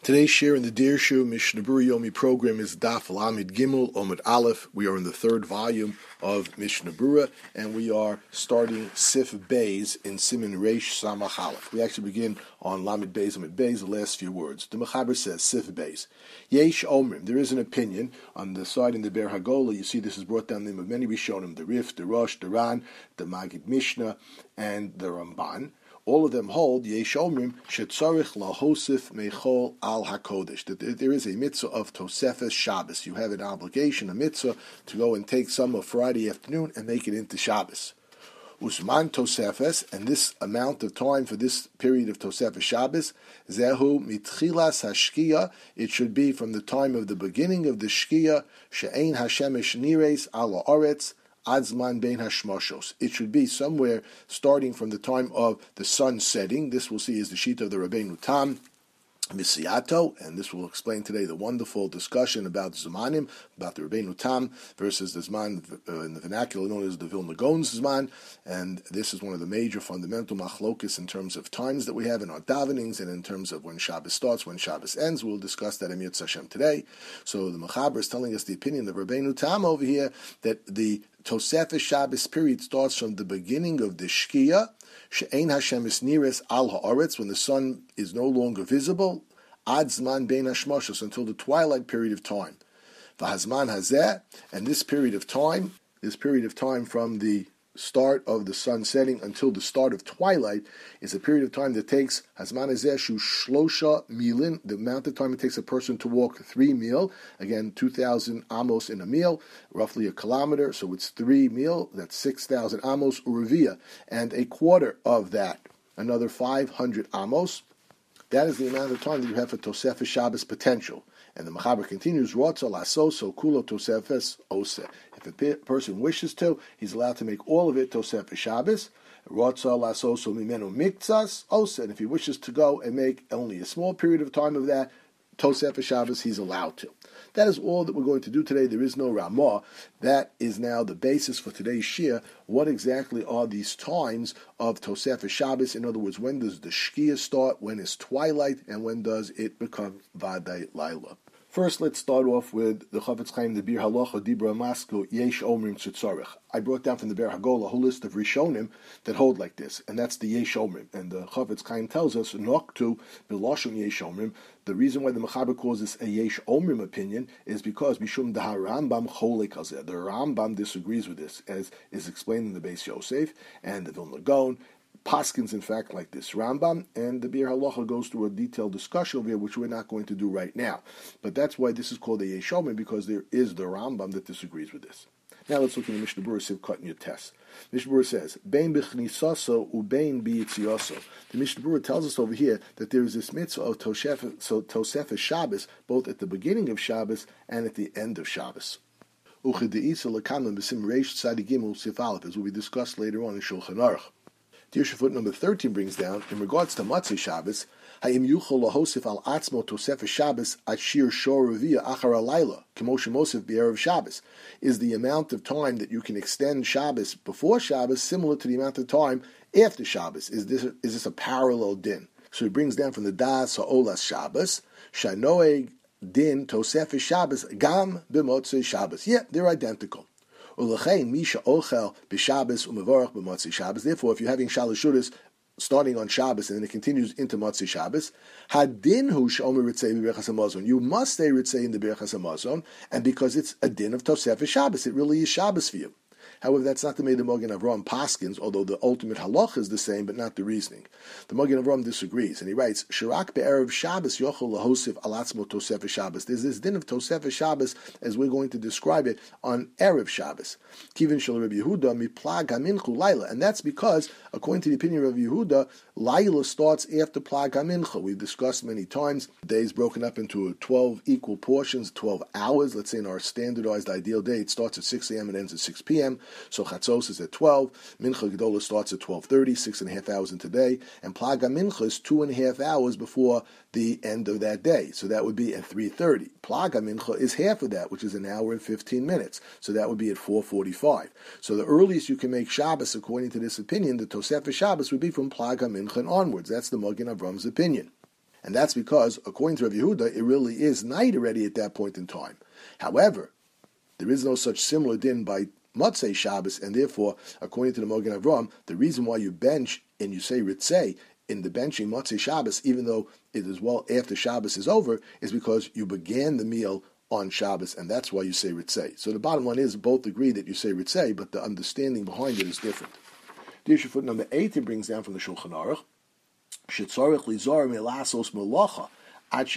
Today's share in the Dirshu Mishnah Berurah Yomi program is Daf Lamed Gimel Omid Aleph. We are in the third volume of Mishnah Berurah, and we are starting Sif Beis in Siman Reish Samach Aleph. We actually begin on Lamed Beis Omid Beis, the last few words. The Mechaber says, Sif Beis. Yesh Omrim, there is an opinion. On the side in the Ber Hagolah, you see this is brought down the name of many Rishonim, the Rif, the Rosh, the Ran, the Magid Mishnah, and the Ramban. All of them hold Yesh Omrim shetzarich lahosif mechol al hakodesh, that there is a mitzvah of Tosefes Shabbos. You have an obligation, a mitzvah, to go and take some of Friday afternoon and make it into Shabbos. Usman Tosefes, and this amount of time for this period of Tosefes Shabbos, zehu mitchilas hashkia, it should be from the time of the beginning of the shkia, she'ein hashemesh nires ala aretz, Adzman bein hashmoshos. It should be somewhere starting from the time of the sun setting. This we'll see is the sheet of the Rabbeinu Tam, Misiato, and this will explain today the wonderful discussion about Zmanim, about the Rabbeinu Tam versus the Zman in the vernacular known as the Vilna Gaon Zman, and this is one of the major fundamental machlokes in terms of times that we have in our davenings and in terms of when Shabbos starts, when Shabbos ends. We'll discuss that in Yitz Hashem today. So the Mechaber is telling us the opinion of Rabbeinu Tam over here that the Tosefes Shabbos period starts from the beginning of the Shkia, She'ein Hashem is nearest al ha'aretz, when the sun is no longer visible, ad zman bein hashmoshos, until the twilight period of time. V'hazman hazeh, and this period of time from the start of the sun setting until the start of twilight is a period of time that takes hazman hazeh shu shlosha milin, the amount of time it takes a person to walk 3 mil, again 2,000 amos in a mil, roughly a kilometer, so it's 3 mil, that's 6,000 amos urevia, and a quarter of that, another 500 amos. That is the amount of time that you have for Tosefes Shabbos potential. And the Mechaber continues, Rotza lasoso kulo Tosefes ose. If a person wishes to, he's allowed to make all of it Tosefes Shabbos. Rotza lasoso mimenu miktsas ose. And if he wishes to go and make only a small period of time of that Tosefes Shabbos, he's allowed to. That is all that we're going to do today. There is no Ramah. That is now the basis for today's shir. What exactly are these times of Tosefes Shabbos? In other words, when does the Shkia start? When is twilight? And when does it become Vadai Laila? First, let's start off with the Chafetz Chaim, the Bir Halacha, Dibra Masko, Yesh Omrim Tzitzarech. I brought down from the Ber Hagolah a whole list of Rishonim that hold like this, and that's the Yesh Omrim. And the Chafetz Chaim tells us, Noktu B'Lashon Yesh Omrim. The reason why the Mechaber calls this a Yesh Omrim opinion is because Mishum Dahar Rambam Cholek Hazeh. The Rambam disagrees with this, as is explained in the Beis Yosef and the Vilna Gaon. Paskins, in fact, like this Rambam, and the Bir Halacha goes through a detailed discussion over here, which we're not going to do right now. But that's why this is called a Yesh Omrim, because there is the Rambam that disagrees with this. Now let's look at the Mishnah Berurah Sivkot and Yotes. Mishnah Berurah says, Bein b'chnisaso ubein b'yitziaso. The Mishnah Berurah tells us over here that there is this mitzvah of Tosefes Shabbos, both at the beginning of Shabbos and at the end of Shabbos. As will be discussed later on in Shulchan Aruch. Dirshu foot number 13 brings down, in regards to Matzei Shabbos, Hayim yuchol lahosif al atzmo Tosefes Shabbos at shir shor revia achar alayla, k'mo shemosif b'erev Shabbos, is the amount of time that you can extend Shabbos before Shabbos similar to the amount of time after Shabbos. Is this a parallel din? So he brings down from the Das Ha'olas Shabbos, Shanoeg din Tosefes Shabbos gam b'motzei Shabbos. Yeah, they're identical. Therefore, if you're having Shalashudas starting on Shabbos and then it continues into Motzei Shabbos, you must say Ritzei in the Birchas Hamazon, and because it's a din of Tosefes Shabbos, it really is Shabbos for you. However, that's not the Meir Magen Avraham Paskins, although the ultimate halach is the same, but not the reasoning. The Magen Avraham disagrees, and he writes, Shirak be'erev Shabbos yochel lahosif alatzmo Tosefes Shabbos. There's this din of Tosefes Shabbos, as we're going to describe it, on Erev Shabbos. Kivin shel Rabbi Yehuda miplag haminchu laila, and that's because, according to the opinion of Yehuda, laila starts after plag hamincha. We've discussed many times, the day is broken up into 12 equal portions, 12 hours. Let's say in our standardized ideal day, it starts at 6 a.m. and ends at 6 p.m., so Chatzos is at 12, Mincha Gedola starts at 12:30, 6.5 hours into the day, and Plaga Mincha is 2.5 hours before the end of that day. So that would be at 3:30. Plaga Mincha is half of that, which is an hour and 15 minutes. So that would be at 4:45. So the earliest you can make Shabbos, according to this opinion, the Tosefes Shabbos, would be from Plaga Mincha and onwards. That's the Magen Avram's opinion. And that's because, according to Rav Yehuda, it really is night already at that point in time. However, there is no such similar din by Motzei Shabbos, and therefore, according to the Mogen Avram, the reason why you bench and you say Ritzei in the benching Motzei Shabbos, even though it is well after Shabbos is over, is because you began the meal on Shabbos, and that's why you say Ritzei. So the bottom line is, both agree that you say Ritzei, but the understanding behind it is different. The issue foot number 8 it brings down from the Shulchan Aruch, Shetzorech lizor melasos melacha, that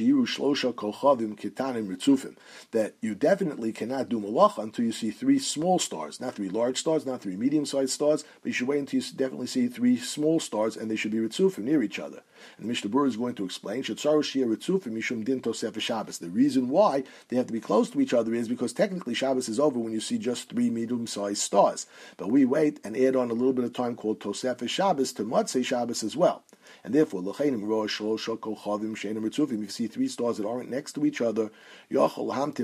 you definitely cannot do malacha until you see 3 small stars, not 3 large stars, not 3 medium-sized stars, but you should wait until you definitely see 3 small stars, and they should be ritzufim near each other. And Mishnah Berurah is going to explain, the reason why they have to be close to each other is because technically Shabbos is over when you see just 3 medium-sized stars. But we wait and add on a little bit of time called Tosefes Shabbos to Motzei Shabbos as well. And therefore, if you see 3 stars that aren't next to each other, you wait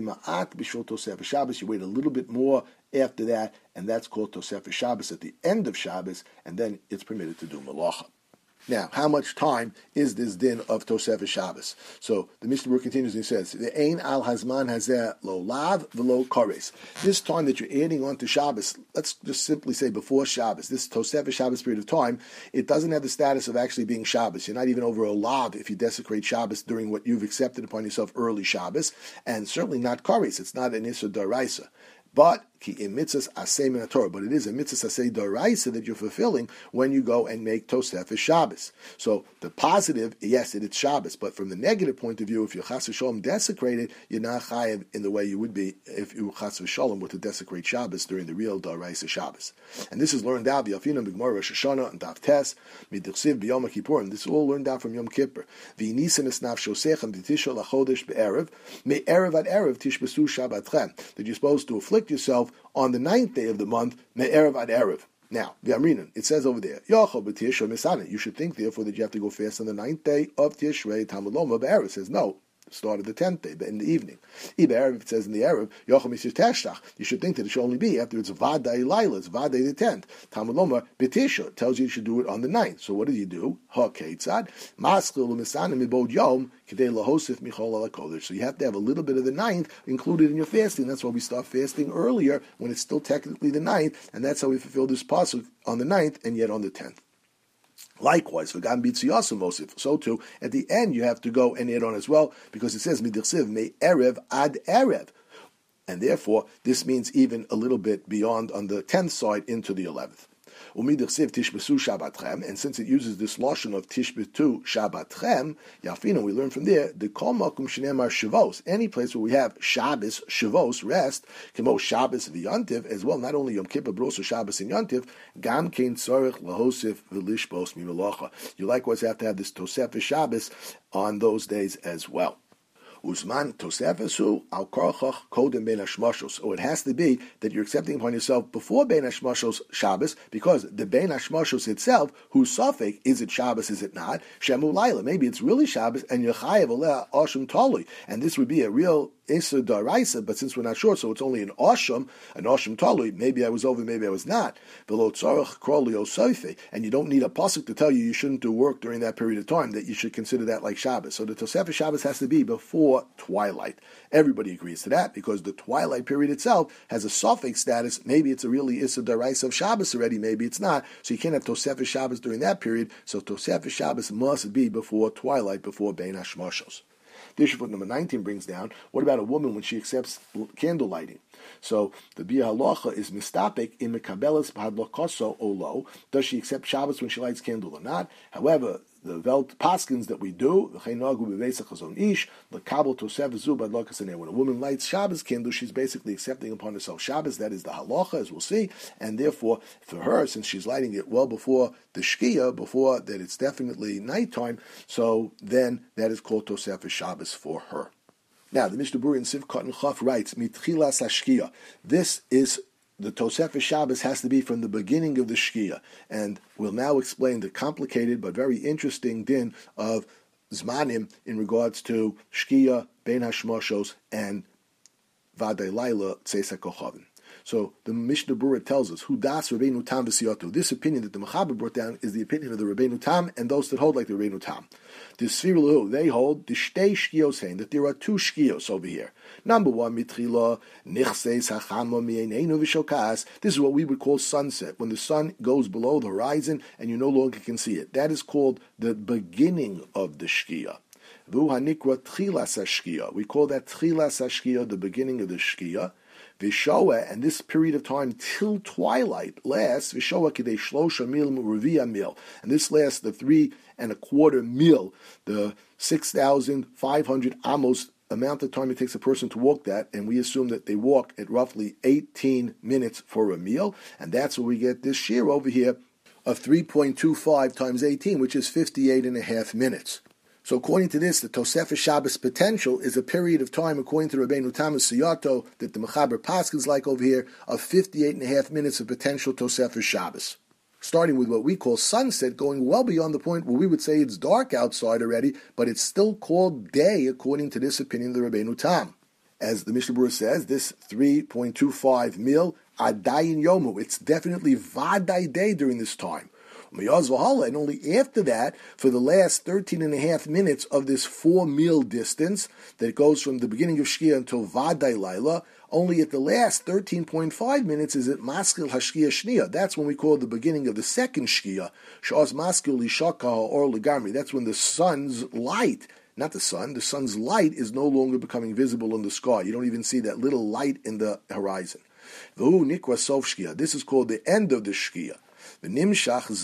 a little bit more after that, and that's called Tosefes Shabbos at the end of Shabbos, and then it's permitted to do malacha. Now, how much time is this din of Tosefes Shabbos? So the Mishnah Berurah continues and he says, "The ein al hazman hazeh lo lav v'lo kares." This time that you're adding on to Shabbos, let's just simply say before Shabbos, this Tosefes Shabbos period of time, it doesn't have the status of actually being Shabbos. You're not even over a lav if you desecrate Shabbos during what you've accepted upon yourself early Shabbos, and certainly not kares. It's not an issur daraisa. But ki mitzvahs aseh min Torah, but it is a mitzvah aseh doraisa that you're fulfilling when you go and make Tosefes Shabbos. So the positive, yes, it's Shabbos, but from the negative point of view, if you chas v'sholom desecrate it, you're not chayav in the way you would be if you chas v'sholom were to desecrate Shabbos during the real doraisa Shabbos. And this is learned out v'yafinu b'gemara Rosh Hashanah and Daf Tes midichsiv b'Yom Kippur, and this is all learned out from Yom Kippur. V'yinisim esnaf shosechem v'tishol lachodesh be'erev me'erev ad erev tishbesu Shabbatchem, that you're supposed to afflict yourself on the 9th day of the month, me'erev ad erev. Now, v'amrinan, it says over there, Yochel b'Tishrei misanin. You should think, therefore, that you have to go fast on the 9th day of Tishrei. Talmud Loma be'erev. It says no. Start of the 10th day, but in the evening. If it says in the Erev, you should think that it should only be after it's Vaday Laila, it's Vaday the 10th. Talmud Lomar, B'tisha, tells you should do it on the 9th. So what do you do? Ha-keitzad, Maschil u'misanim ibod yom, k'dei lahosif michol ala kodesh. So you have to have a little bit of the 9th included in your fasting. That's why we start fasting earlier, when it's still technically the 9th, and that's how we fulfill this pasuk on the 9th, and yet on the 10th. Likewise, so too, at the end you have to go and add on as well, because it says midichsiv me erev ad erev, and therefore this means even a little bit beyond on the 10th side into the 11th. Umidichsiv tishbesu Shabbatchem, and since it uses this loshon of tishbetu Shabbatchem, Yafina, we learn from there the kol makom shenemar Shavos, any place where we have Shabbos, Shavos, rest, kemo Shabbos v'Yontiv as well, not only Yom Kippur but also Shabbos and Yontiv, gam kein tzorich lahosif v'lishbos mimelacha. You likewise have to have this Tosefes Shabbos on those days as well. Uzman Tosefesu al Korchach Kodem Ben Hashmashos. So it has to be that you're accepting upon yourself before Ben Hashmashos Shabbos, because the Ben Hashmashos itself, whose suffix, is it Shabbos, is it not? Shemu Laila. Maybe it's really Shabbos, and Yechayev Aleh Asham Tali. And this would be a real Issa Daraisa, but since we're not sure, so it's only an Asham Talui. Maybe I was over, maybe I was not. Below Tzarech Krolio Soife. And you don't need a pasuk to tell you shouldn't do work during that period of time, that you should consider that like Shabbos. So the Tosefes Shabbos has to be before twilight. Everybody agrees to that, because the twilight period itself has a suffix status. Maybe it's a really Issa Daraisa of Shabbos already, maybe it's not. So you can't have Tosefes Shabbos during that period. So Tosefes Shabbos must be before twilight, before Bein Hashmashos. The issue number 19 brings down, what about a woman when she accepts candle lighting? So the Bia Halacha is mistapik in mekabelas b'hadlokoso olo. Does she accept Shabbos when she lights candle or not? However, the Velt Paskins that we do, when a woman lights Shabbos candle, she's basically accepting upon herself Shabbos. That is the halacha, as we'll see, and therefore for her, since she's lighting it well before the shkia, before that it's definitely nighttime, so then that is called Tosefes Shabbos for her. Now the Mishnah Berurah in Sivkot and Chaf writes, Mitchilas Hashkia. This is the Tosefes Shabbos has to be from the beginning of the Shkia, and we'll now explain the complicated but very interesting din of Zmanim in regards to Shkia, Bein Hashmashos, and Vaday Laila Tzeis HaKochavim. So the Mishnah Berurah tells us, "Hu das Rabbeinu Tam v'siyato." This opinion that the Mechaber brought down is the opinion of the Rabbeinu Tam and those that hold like the Rabbeinu Tam. The Sfira Lahu, they hold the Shtei Shkios, saying that there are two Shkios over here. Number one, Mitchila Nichseis Hachama Mi'eneinu v'Shokas. This is what we would call sunset, when the sun goes below the horizon and you no longer can see it. That is called the beginning of the Shkia. We call that Tchilas HaShkia, the beginning of the Shkia. Vishoa, and this period of time till twilight lasts, Vishoa Kidei Shlosha Mil Muruvia Mil. And this lasts the 3.25 mil, the 6,500 amos amount of time it takes a person to walk that, and we assume that they walk at roughly 18 minutes for a meal, and that's where we get this shear over here of 3.25 times 18, which is 58.5 minutes. So according to this, the Tosefes Shabbos potential is a period of time, according to Rabbeinu Tam v'Siyato, that the Mechaber Paskins like over here, of 58.5 minutes of potential Tosefes Shabbos. Starting with what we call sunset, going well beyond the point where we would say it's dark outside already, but it's still called day, according to this opinion of the Rabbeinu Tam. As the Mishnah Berurah says, this 3.25 mil, Adayin Yomu, it's definitely Vaday day during this time. And only after that, for the last 13.5 minutes of this 4 mil distance that goes from the beginning of Shkia until Vaday Laila, only at the last 13.5 minutes is it Maskil Hashkia Shnia. That's when we call the beginning of the second Shkia. Shaz Maskil Lishaka or Legamri. That's when the sun's light, not the sun's light is no longer becoming visible in the sky. You don't even see that little light in the horizon. V'hu Nikra Sof Shkia. This is called the end of the Shkia. This is the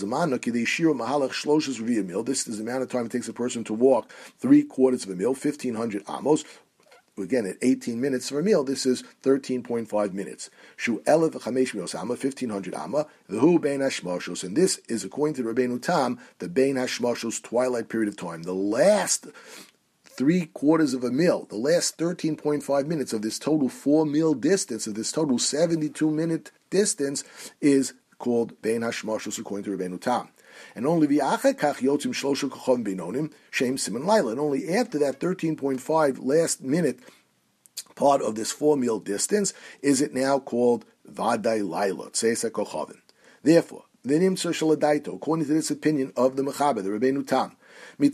amount of time it takes a person to walk 3/4 of a mil, 1,500 amos. Again, at 18 minutes for a meal, this is 13.5 minutes. Shu 1,500 amma, v'hu bein hashmashos, and this is, according to Rabbeinu Tam, the bein hashmashos twilight period of time. The last 3/4 of a mil, the last 13.5 minutes of this total 4 mil distance, of this total 72-minute distance, is called Bein Hashmashos, according to Rabbeinu Tam. And only v'achar kach yotzim shlosha kochavim beinonim shem siman laila. And only after that 13.5 last minute part of this 4 mil distance is it now called Vaday Laila, Tzeisa Kochavim. Therefore, v'nimtza shaladaito, according to this opinion of the Mechaber, the Rabbeinu Tam, the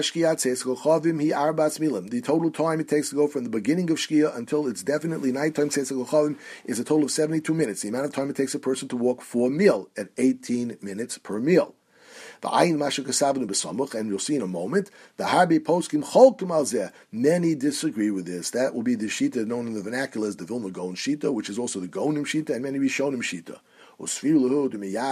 total time it takes to go from the beginning of Shkia until it's definitely nighttime is a total of 72 minutes. The amount of time it takes a person to walk 4 mil at 18 minutes per meal. And you'll see in a moment, many disagree with this. That will be the Shita known in the vernacular as the Vilna Gaon Shita, which is also the Gaonim Shita, and many Rishonim Shita. They hold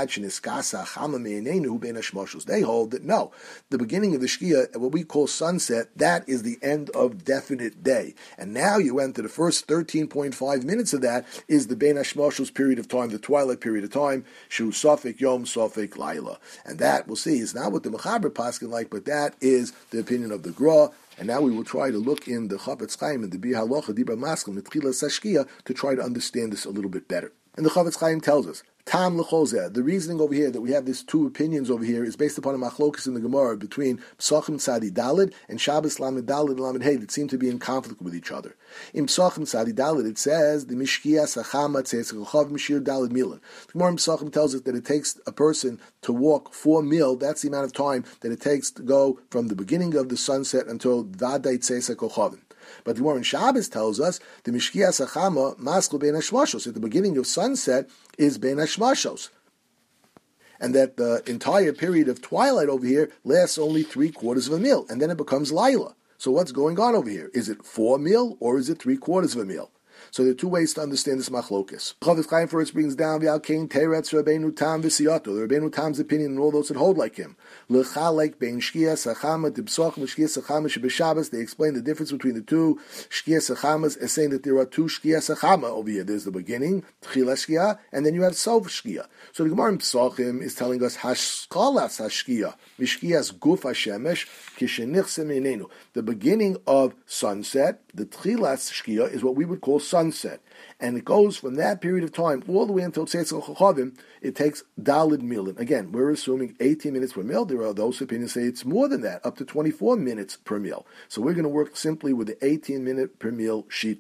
that no, the beginning of the Shkia, what we call sunset, that is the end of definite day. And now you enter the first 13.5 minutes of that is the Bein Hashmashos period of time, the twilight period of time, Shu Sofik Yom Sofik Laila. And that, we'll see, is not what the Mechaber Paskin like, but that is the opinion of the Gra. And now we will try to look in the Chavetz Chaim and the Bir Halacha, Dibra Maskim, the Tchilas HaShkia, to try to understand this a little bit better. And the Chavetz Chaim tells us, Tam l'cholzeh. The reasoning over here that we have these two opinions over here is based upon a machlokus in the Gemara between Psachim Tzadi Dalid and Shabbos Lamed Dalid and Lamed Hey that seem to be in conflict with each other. In Psachim Tzadi Dalid it says the Mishkia Sachama Tzeis Chav Mishir Dalid Milan. The Gemara in Psachim tells us that it takes a person to walk 4 mil. That's the amount of time that it takes to go from the beginning of the sunset until Vaday Tzeis Kochavim. But the Gemara in Shabbos tells us the Mishkia Sachama Maskul Bein Hashmashos. At the beginning of sunset is Bein Hashmashos. And that the entire period of twilight over here lasts only 3/4 of a mil, and then it becomes Laila. So what's going on over here? Is it 4 mil or is it 3/4 of a mil? So there are two ways to understand this machlokus. Chavetz Chaim first brings down V'alkein Teretz Rabbeinu Tam v'Siyato, the Rabbeinu Tam's opinion and all those that hold like him. L'chalek bein Shkia Sachama Dibsoch Shkia Sachama Shebeshabbos. They explain the difference between the two Shkia Sachamas as saying that there are two Shkia Sachama over here. There's the beginning, Tchila Shkia, and then you have Sof Shkia. So the Gemara in Psachim is telling us Hashkalas Hashkia Mishkias Guf Hashemesh Kishenichsem Einenu. The beginning of sunset, the Tchilas Shkia, is what we would call sunset. And it goes from that period of time all the way until Tzeitz Chochavim. It takes Dalid Milan. Again, we're assuming 18 minutes per meal. There are those opinions say it's more than that, up to 24 minutes per meal. So we're going to work simply with the 18-minute per meal Shita.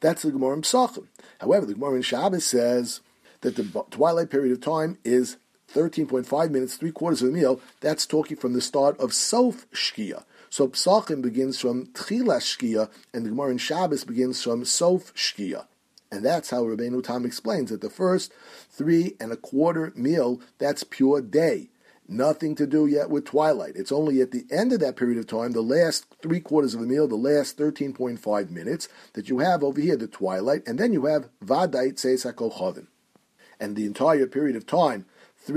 That's the Gemara in Pesachim. However, the Gemara in Shabbos says that the twilight period of time is 13.5 minutes, 3/4 of a meal. That's talking from the start of Sof Shkia. So Pesachim begins from Tchila Shkia, and the Gemara in Shabbos begins from Sof Shkia. And that's how Rabbeinu Tam explains that the first 3.25 meal, that's pure day. Nothing to do yet with twilight. It's only at the end of that period of time, the last 3/4 of a meal, the last 13.5 minutes, that you have over here, the twilight, and then you have Vadai Tzeis HaKochavim. And the entire period of time,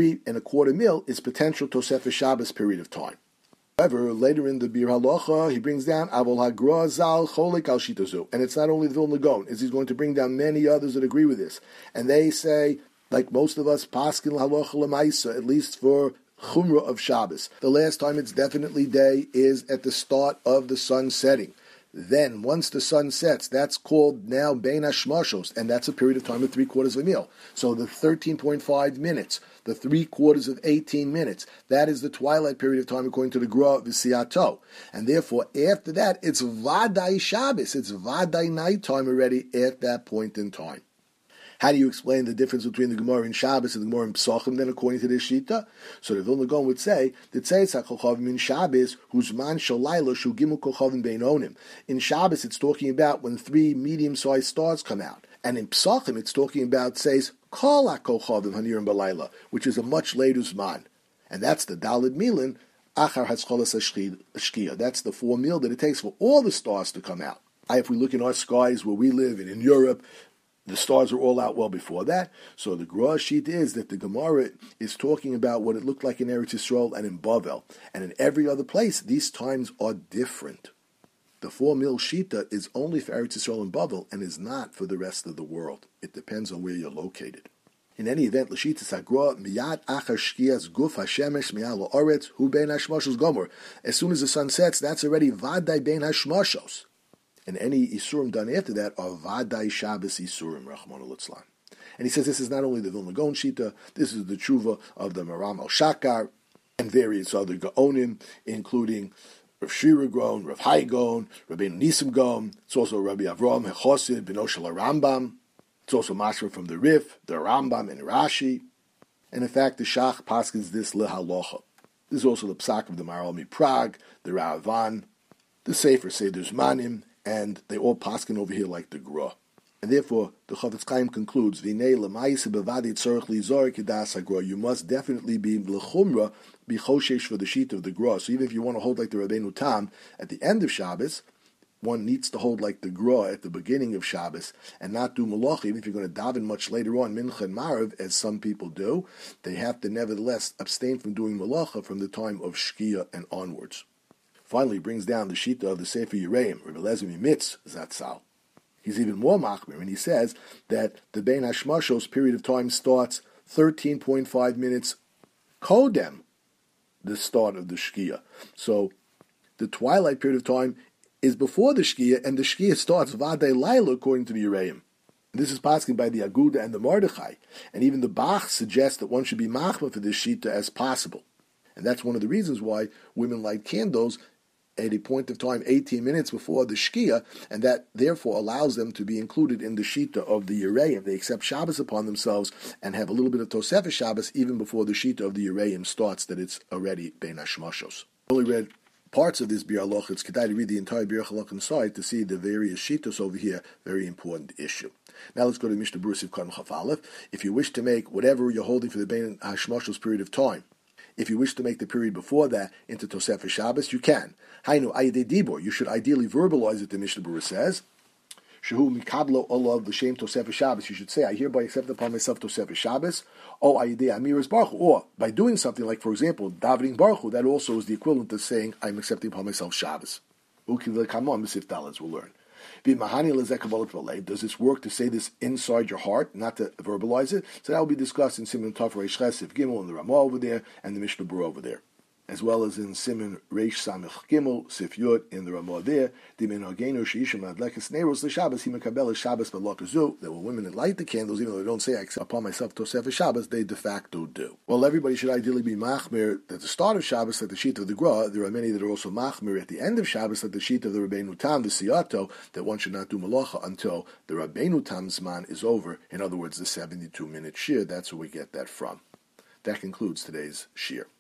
3.25 meal, is potential Tosefes Shabbos period of time. However, later in the Bir Halacha, he brings down Avol Hagra Zal Cholik Al Shitazu. And it's not only the Vilna Gaon, he's going to bring down many others that agree with this. And they say, like most of us, Paskin Halacha Lemaisa, at least for Chumrah of Shabbos. The last time it's definitely day is at the start of the sun setting. Then, once the sun sets, that's called now Bein HaShmashos, and that's a period of time of 3/4 of a meal. So the 13.5 minutes, the 3/4 of 18 minutes, that is the twilight period of time according to the Gra V'Siato. And therefore, after that, it's Vadai Shabbos, it's Vadai nighttime already at that point in time. How do you explain the difference between the Gemara in Shabbos and the Gemara in Pesachim then according to this Shita? So the Vilna Gaon would say that Tzeis HaKochavim in Shabbos, Huzman Shalayla Shu Gimel Kochavim Beinonim. In Shabbos it's talking about when 3 medium-sized stars come out. And in Pesachim it's talking about Tzeis Kol HaKochavim Hanirim Balayla, which is a much later Zman. And that's the Daled Milan, Achar Haskolas Shkia. That's the 4 meal that it takes for all the stars to come out. If we look in our skies where we live and in Europe, the stars are all out well before that. So the Gra sheet is that the Gemara is talking about what it looked like in Eretz Yisrael and in Bavel. And in every other place, these times are different. The 4 meal Shita is only for Eretz Yisrael and Bavel and is not for the rest of the world. It depends on where you're located. In any event, L'shita Sagra, Miyat Achar Shkias Guf Hashemesh Miyal La'aretz Hu Bein Hashmashos Gomer. As soon as the sun sets, that's already Vadai Bein Hashmashos. And any Isurim done after that are Vadai Shabbos Isurim, Rachmana Litzlan. And he says this is not only the Vilna Gaon Shita, this is the Tshuva of the Maram al Shakar and various other Gaonim, including Rav Shira Gaon, Rav Hai Gaon, Rabbeinu Nisim Gaon. It's also Rabbi Avraham Hechosid, Beno Shel Rambam. It's also Mashra from the Rif, the Rambam, and Rashi. And in fact, the Shach paskins this Lehalocha. This is also the Psak of the Maral Prague, the Ra'avan, the Sefer Seder Zmanim, and they all paskin over here like the Gra. And therefore, the Chafetz Chaim concludes, V'nei l'maisa bevadi tzorich lizor kedas haGra. You must definitely be l'chumra, be choshesh for the sheet of the Gra. So even if you want to hold like the Rabbeinu Tam at the end of Shabbos, one needs to hold like the Gra at the beginning of Shabbos and not do malacha. Even if you're going to daven much later on, Mincha and Marav, as some people do, they have to nevertheless abstain from doing malacha from the time of Shkia and onwards. Finally, he brings down the Shita of the Sefer Yereim, Rebbe Lezer Mimitz Zatzal. He's even more machmir, and he says that the Bein Hashmashos period of time starts 13.5 minutes kodem, the start of the Shkia. So the twilight period of time is before the Shkia, and the Shkia starts Vadei Laila according to the Yereim. This is paskin by the Aguda and the Mordechai, and even the Bach suggests that one should be machmir for this Shita as possible. And that's one of the reasons why women light candles at a point of time 18 minutes before the Shkia, and that therefore allows them to be included in the Shita of the Yereim. They accept Shabbos upon themselves and have a little bit of Tosefes Shabbos even before the Shita of the Yereim starts, that it's already Bein Hashmashos. I only read parts of this Bir Halacha. It's kedai to read the entire Bir Halacha inside to see the various Shitas over here. Very important issue. Now let's go to Mishnah Berurah Sivkon Chaf Aleph. If you wish to make whatever you're holding for the Bein Hashmashos period of time, if you wish to make the period before that into Tosefes Shabbos, you can. Hainu Ayidei Dibor. You should ideally verbalize it, the Mishnah Berurah says. Shehu mikablo olav l'shem Tosefes Shabbos. You should say, I hereby accept upon myself Tosefes Shabbos. O Ayidei Amiras Baruch Hu. Or by doing something like, for example, davening Baruch Hu, that also is the equivalent of saying, I'm accepting upon myself Shabbos. Ukiv lekamon Misif Dalaz, we'll learn. Does this work to say this inside your heart, not to verbalize it? So that will be discussed in Siman Tov Reish Ches Sif Gimel and the Ramah over there and the Mishnah Berurah over there. as well as in Siman Reish Samich Gimel, Sif Yud, in the Ramah there, that when women light the candles, even though they don't say, I accept upon myself Tosefes Shabbos, they de facto do. Well, everybody should ideally be machmir at the start of Shabbos, at the sheet of the Gra. There are many that are also machmir at the end of Shabbos, at the sheet of the Rabbeinu Tam, the Siyato, that one should not do malacha until the Rabbeinu Tam's man is over. In other words, the 72-minute shir. That's where we get that from. That concludes today's shir.